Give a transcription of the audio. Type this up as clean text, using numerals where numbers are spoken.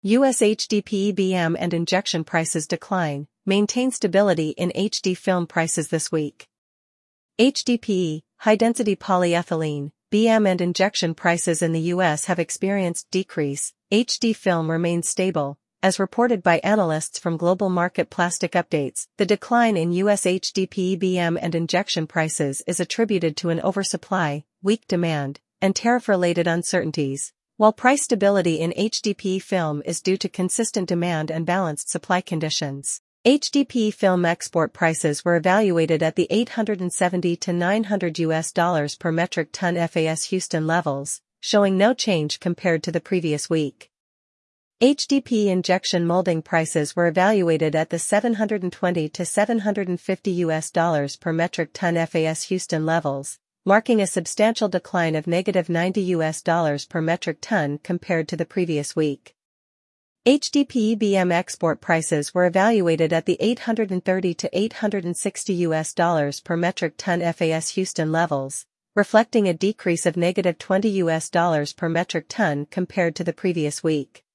US HDPE BM and injection prices decline, maintain stability in HD film prices this week. HDPE, high-density polyethylene, BM and injection prices in the US have experienced decrease. HD film remains stable, as reported by analysts from Global Market Plastic Updates. The decline in US HDPE BM and injection prices is attributed to an oversupply, weak demand, and tariff-related uncertainties, while price stability in HDPE film is due to consistent demand and balanced supply conditions. HDPE film export prices were evaluated at the $870 to $900 per metric ton FAS Houston levels, showing no change compared to the previous week. HDPE injection molding prices were evaluated at the $720 to $750 per metric ton FAS Houston levels, marking a substantial decline of -$90 per metric ton compared to the previous week. HDPE BM export prices were evaluated at the $830 to $860 per metric ton FAS Houston levels, reflecting a decrease of -$20 per metric ton compared to the previous week.